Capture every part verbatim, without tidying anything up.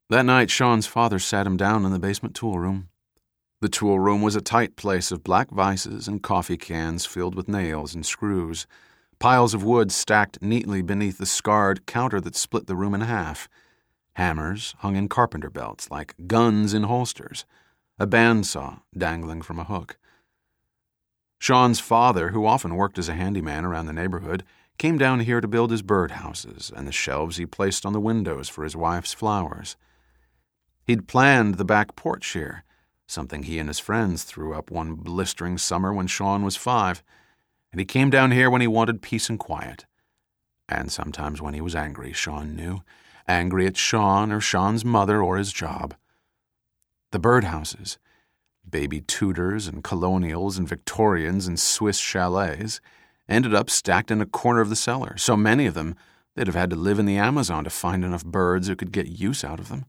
That night, Sean's father sat him down in the basement tool room. The tool room was a tight place of black vices and coffee cans filled with nails and screws, piles of wood stacked neatly beneath the scarred counter that split the room in half, hammers hung in carpenter belts like guns in holsters, a bandsaw dangling from a hook. Sean's father, who often worked as a handyman around the neighborhood, came down here to build his birdhouses and the shelves he placed on the windows for his wife's flowers. He'd planned the back porch here, something he and his friends threw up one blistering summer when Sean was five, and he came down here when he wanted peace and quiet. And sometimes when he was angry, Sean knew, angry at Sean or Sean's mother or his job. The birdhouses, baby Tudors and colonials and Victorians and Swiss chalets, ended up stacked in a corner of the cellar, so many of them they'd have had to live in the Amazon to find enough birds who could get use out of them.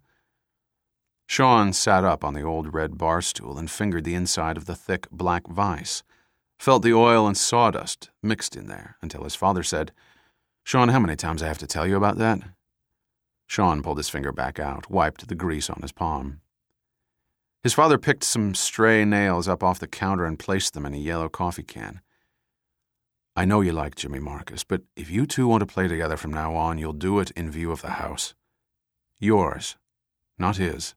Sean sat up on the old red bar stool and fingered the inside of the thick black vise, felt the oil and sawdust mixed in there until his father said, "Sean, how many times I have to tell you about that?" Sean pulled his finger back out, wiped the grease on his palm. His father picked some stray nails up off the counter and placed them in a yellow coffee can. "I know you like Jimmy Marcus, but if you two want to play together from now on, you'll do it in view of the house. Yours, not his."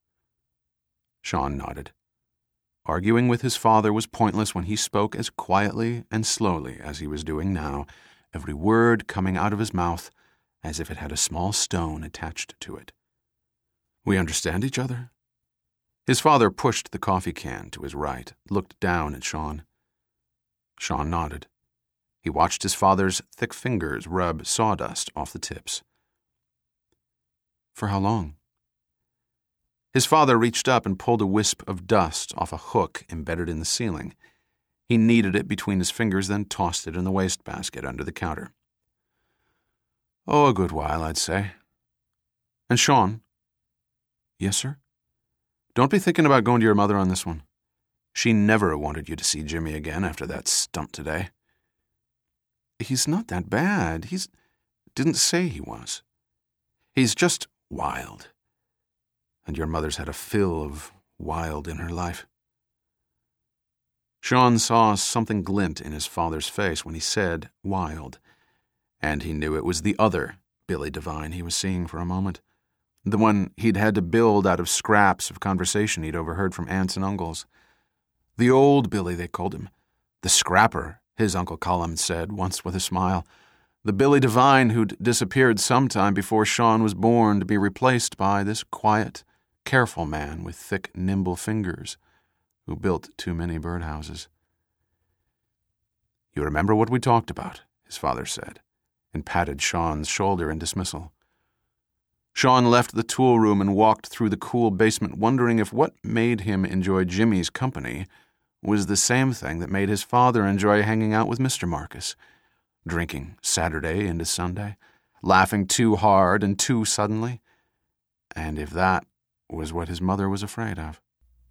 Sean nodded. Arguing with his father was pointless when he spoke as quietly and slowly as he was doing now, every word coming out of his mouth as if it had a small stone attached to it. "We understand each other?" His father pushed the coffee can to his right, looked down at Sean. Sean nodded. He watched his father's thick fingers rub sawdust off the tips. "For how long?" His father reached up and pulled a wisp of dust off a hook embedded in the ceiling. He kneaded it between his fingers, then tossed it in the wastebasket under the counter. "Oh, a good while, I'd say." "And Sean?" "Yes, sir?" "Don't be thinking about going to your mother on this one. She never wanted you to see Jimmy again after that stunt today." "He's not that bad. He's... didn't say he was. He's just wild. And your mother's had a fill of wild in her life." Sean saw something glint in his father's face when he said wild, and he knew it was the other Billy Devine he was seeing for a moment, the one he'd had to build out of scraps of conversation he'd overheard from aunts and uncles. The old Billy, they called him. The scrapper, his Uncle Colum said once with a smile. The Billy Devine who'd disappeared sometime before Sean was born to be replaced by this quiet, careful man with thick, nimble fingers who built too many birdhouses. "You remember what we talked about," his father said, and patted Sean's shoulder in dismissal. Sean left the tool room and walked through the cool basement, wondering if what made him enjoy Jimmy's company was the same thing that made his father enjoy hanging out with Mister Marcus, drinking Saturday into Sunday, laughing too hard and too suddenly, and if that was what his mother was afraid of.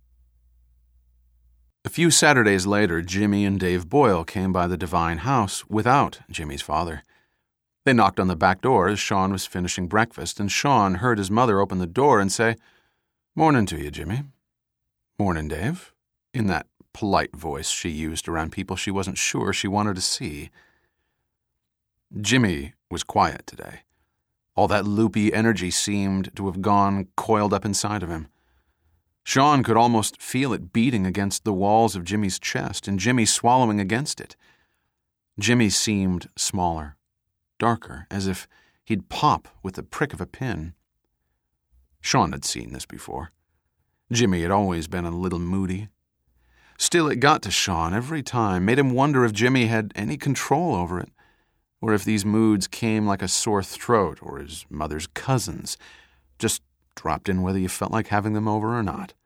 A few Saturdays later, Jimmy and Dave Boyle came by the Devine house without Jimmy's father. They knocked on the back door as Sean was finishing breakfast, and Sean heard his mother open the door and say, "Mornin' to you, Jimmy." "Mornin', Dave," in that polite voice she used around people she wasn't sure she wanted to see. Jimmy was quiet today. All that loopy energy seemed to have gone coiled up inside of him. Sean could almost feel it beating against the walls of Jimmy's chest and Jimmy swallowing against it. Jimmy seemed smaller, darker, as if he'd pop with the prick of a pin. Sean had seen this before. Jimmy had always been a little moody. Still, it got to Sean every time, made him wonder if Jimmy had any control over it, or if these moods came like a sore throat or his mother's cousins, just dropped in whether you felt like having them over or not.